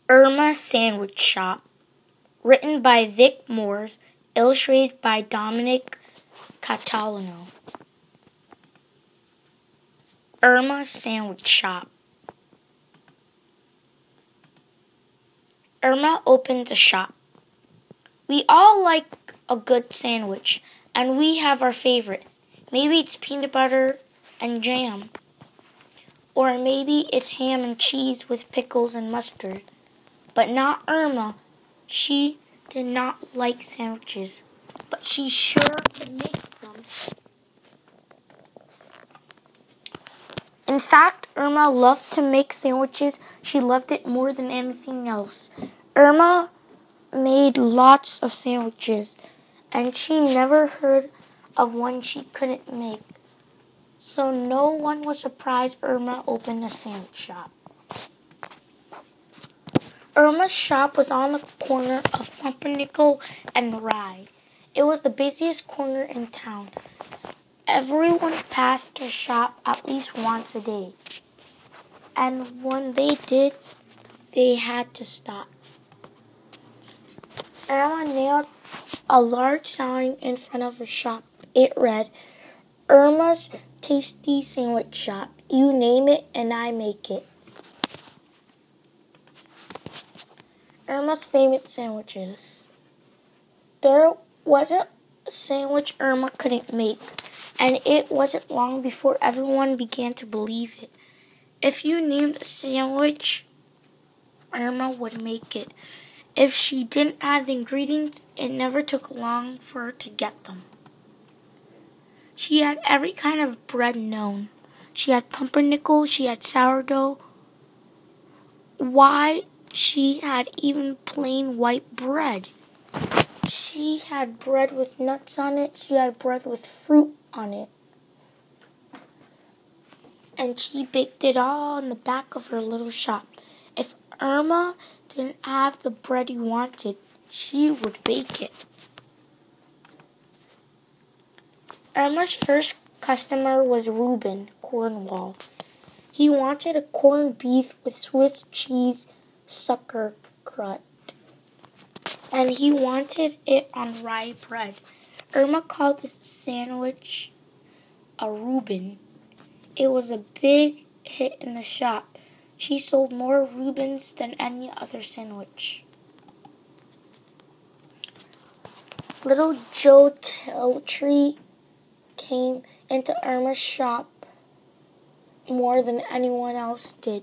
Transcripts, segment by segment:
Irma Sandwich Shop, written by Vic Moores, illustrated by Dominic Catalano. Irma Sandwich Shop. Irma opens a shop. We all like a good sandwich, and we have our favorite. Maybe it's peanut butter and jam, or maybe it's ham and cheese with pickles and mustard. But not Irma. She did not like sandwiches, but she sure could make them. In fact, Irma loved to make sandwiches. She loved it more than anything else. Irma made lots of sandwiches, and she never heard of one she couldn't make. So no one was surprised Irma opened a sandwich shop. Irma's shop was on the corner of Pumpernickel and Rye. It was the busiest corner in town. Everyone passed her shop at least once a day. And when they did, they had to stop. Irma nailed a large sign in front of her shop. It read, "Irma's Tasty Sandwich Shop. You name it and I make it." Irma's famous sandwiches. There wasn't a sandwich Irma couldn't make, and it wasn't long before everyone began to believe it. If you named a sandwich, Irma would make it. If she didn't have the ingredients, it never took long for her to get them. She had every kind of bread known. She had pumpernickel, she had sourdough. Why, she had even plain white bread. She had bread with nuts on it. She had bread with fruit on it. And she baked it all in the back of her little shop. If Irma didn't have the bread you wanted, she would bake it. Irma's first customer was Reuben Cornwall. He wanted a corned beef with Swiss cheese sauerkraut, and he wanted it on rye bread. Irma called this sandwich a Reuben. It was a big hit in the shop. She sold more Reubens than any other sandwich. Little Joe Tiltree came into Irma's shop more than anyone else did.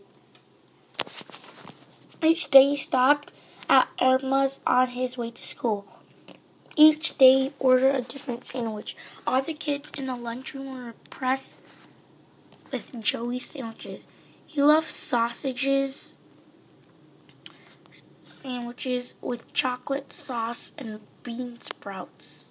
Each day he stopped at Irma's on his way to school. Each day he ordered a different sandwich. All the kids in the lunchroom were impressed with Joey's sandwiches. He loved sausages, sandwiches with chocolate sauce and bean sprouts.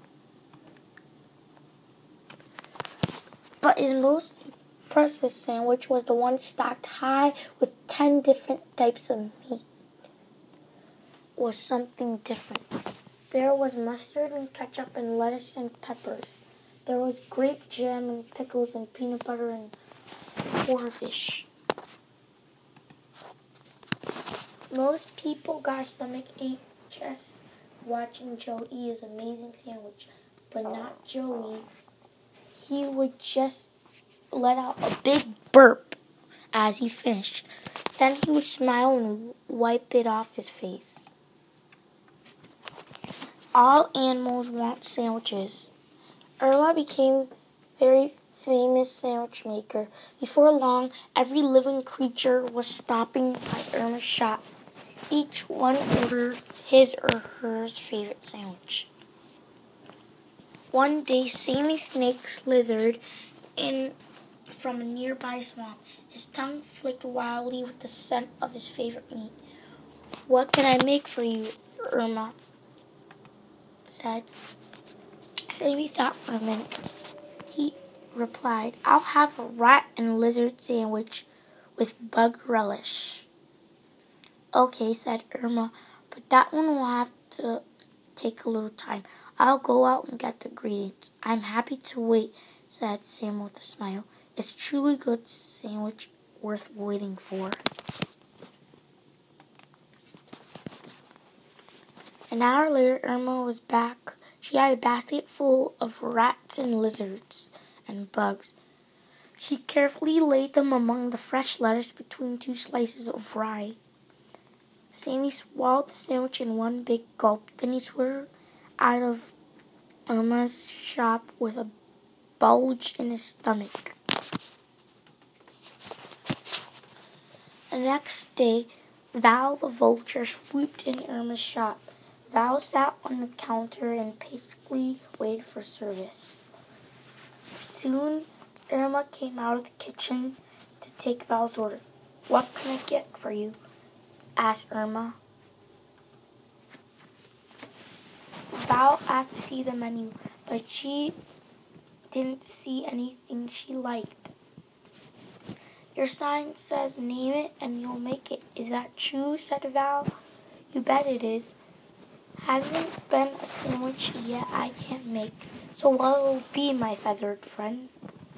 But his most impressive sandwich was the one stacked high with 10 different types of meat. It was something different. There was mustard and ketchup and lettuce and peppers. There was grape jam and pickles and peanut butter and horseradish. Most people got a stomach ache just watching Joe eat his amazing sandwich, but not Joey. He would just let out a big burp as he finished. Then he would smile and wipe it off his face. All animals want sandwiches. Irma became a very famous sandwich maker. Before long, every living creature was stopping by Irma's shop. Each one ordered his or her favorite sandwich. One day, Sammy Snake slithered in from a nearby swamp. His tongue flicked wildly with the scent of his favorite meat. "What can I make for you?" Irma said. Sammy thought for a minute. He replied, "I'll have a rat and lizard sandwich with bug relish." "Okay," said Irma, "but that one will have to take a little time. I'll go out and get the ingredients." "I'm happy to wait," said Sam with a smile. "It's truly good sandwich worth waiting for." An hour later, Irma was back. She had a basket full of rats and lizards and bugs. She carefully laid them among the fresh lettuce between 2 slices of rye. Sammy swallowed the sandwich in one big gulp. Then he swerved out of Irma's shop with a bulge in his stomach. The next day, Val the vulture swooped in Irma's shop. Val sat on the counter and patiently waited for service. Soon, Irma came out of the kitchen to take Val's order. "What can I get for you?" asked Irma. Val asked to see the menu, but she didn't see anything she liked. "Your sign says name it and you'll make it. Is that true?" said Val. "You bet it is. Hasn't been a sandwich yet I can't make. So what'll it be, my feathered friend?"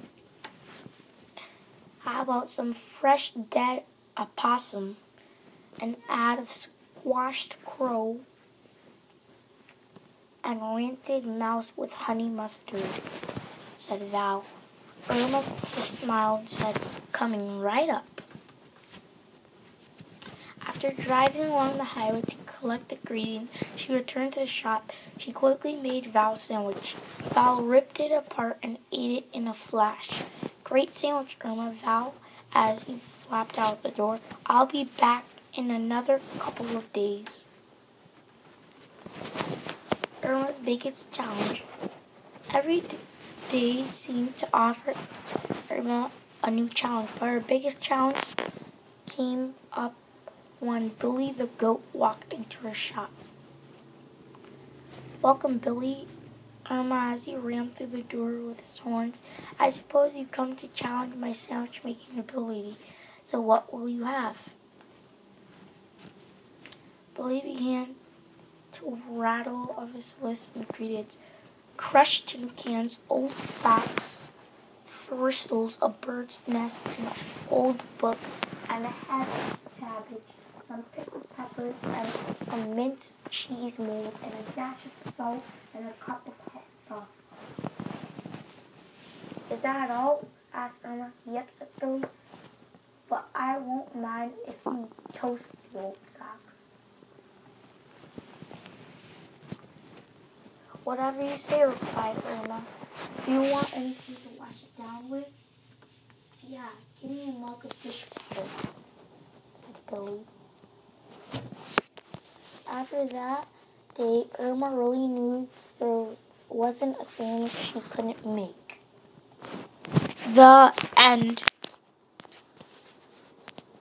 "How about some fresh dead opossum, an ad of squashed crow, and rancid mouse with honey mustard," said Val. Irma just smiled and said, "Coming right up." After driving along the highway to collect the ingredients, she returned to the shop. She quickly made Val's sandwich. Val ripped it apart and ate it in a flash. "Great sandwich, Irma," Val, as he flapped out the door. "I'll be back in another couple of days." Irma's biggest challenge. Every day seemed to offer Irma a new challenge, but her biggest challenge came up when Billy the goat walked into her shop. "Welcome, Billy," Irma, as he ran through the door with his horns. "I suppose you come to challenge my sandwich-making ability. So what will you have?" Billy began to rattle off his list of ingredients: crushed tin cans, old socks, bristles, a bird's nest, an old book, and a head of cabbage, some pickled peppers, and some minced cheese mold, and a dash of salt, and a cup of hot sauce. "Is that all?" asked Irma. "Yep," said Billy, "but I won't mind if you toast the old socks." "Whatever you say," replied Irma. "Do you want anything to wash it down with?" "Yeah, give me a mug of dishwater," said Billy. After that day, Irma really knew there wasn't a sandwich she couldn't make. The end.